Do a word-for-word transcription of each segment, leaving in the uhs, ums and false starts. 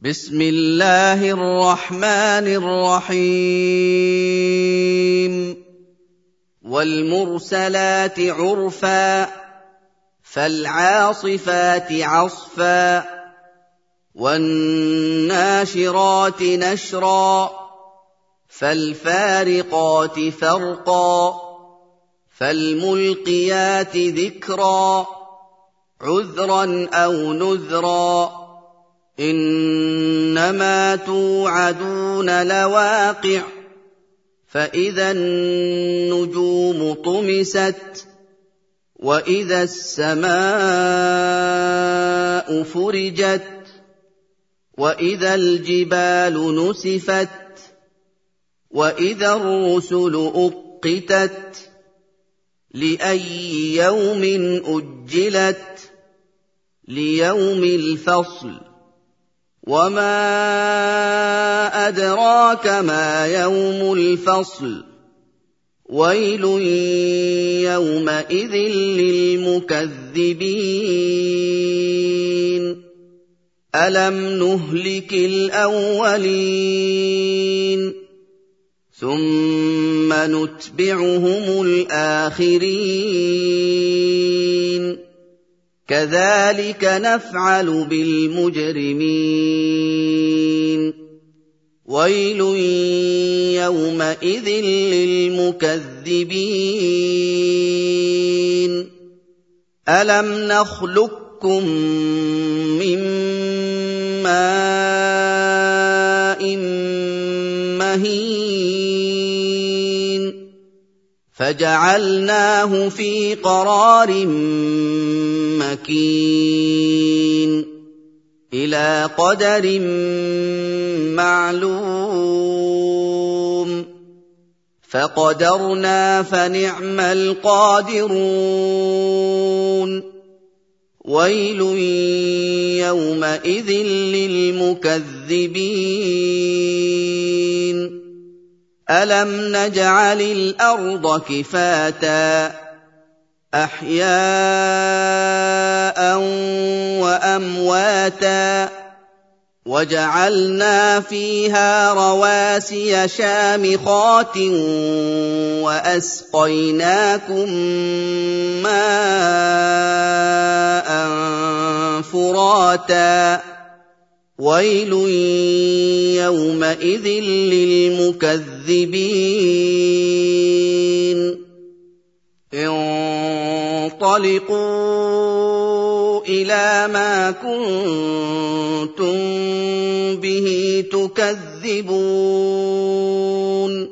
بسم الله الرحمن الرحيم والمرسلات عرفا فالعاصفات عصفا والناشرات نشرا فالفارقات فرقا فالملقيات ذكرا عذرا أو نذرا إنما توعدون لواقع فإذا النجوم طمست وإذا السماء فرجت وإذا الجبال نسفت وإذا الرسل أقتت لأي يوم أجلت ليوم الفصل وما أدراك ما يوم الفصل ويل يومئذ للمكذبين ألم نهلك الأولين ثم نتبعهم الآخرين كذلك نفعل بالمجرمين ويل يومئذ للمكذبين ألم نخلقكم من ماء مهين فجعلناه في قرار مكين إلى قدر معلوم فقدرنا فنعم القادرون ويل يومئذ للمكذبين ألم نجعل الأرض كفاتا أحياء وأمواتا وجعلنا فيها رواسي شامخات وأسقيناكم ماء فراتا ويل يومئذ للمكذبين انطلقوا إلى ما كنتم به تكذبون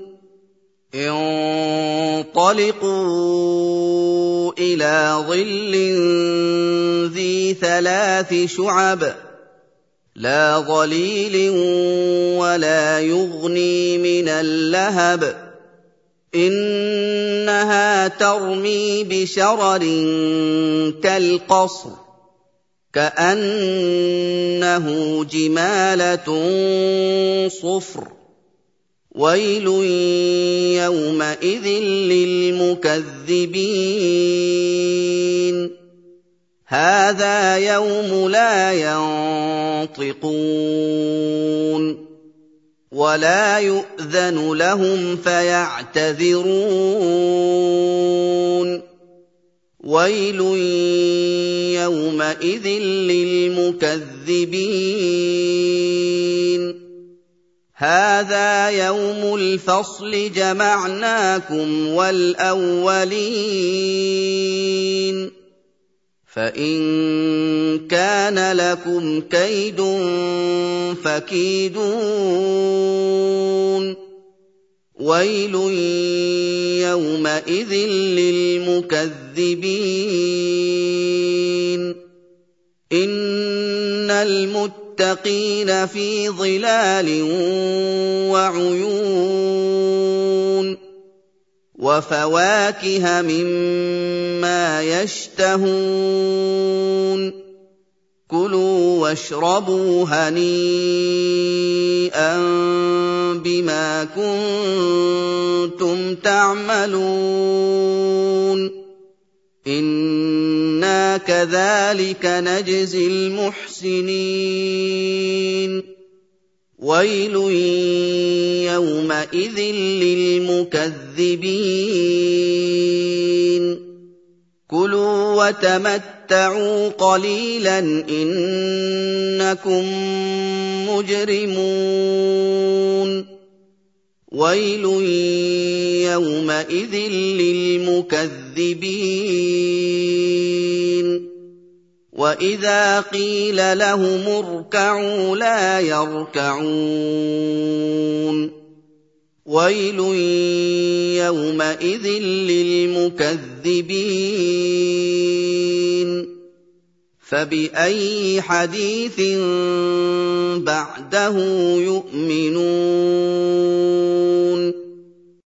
انطلقوا إلى ظل ذي ثلاث شعب لا ظليل ولا يغني من اللهب إنها ترمي بشرر كالقصر كأنه جمالة صفر ويل يومئذ للمكذبين هذا يوم لا ينطقون ولا يؤذن لهم فيعتذرون ويل يومئذ للمكذبين هذا يوم الفصل جمعناكم والأولين فإن كان لكم كيد فكيدون ويل يومئذ للمكذبين إن المتقين في ظلال وعيون وفواكه مما يشتهون كلوا واشربوا هنيئا بما كنتم تعملون إنا كذلك نجزي المحسنين وَيْلٌ يَوْمَئِذٍ لِّلْمُكَذِّبِينَ كُلُوا وَتَمَتَّعُوا قَلِيلًا إِنَّكُم مُّجْرِمُونَ وَيْلٌ يَوْمَئِذٍ لِّلْمُكَذِّبِينَ وَإِذَا قِيلَ لَهُمُ ارْكَعُوا لَا يَرْكَعُونَ وَيْلٌ يَوْمَئِذٍ لِّلْمُكَذِّبِينَ فَبِأَيِّ حَدِيثٍ بَعْدَهُ يُؤْمِنُونَ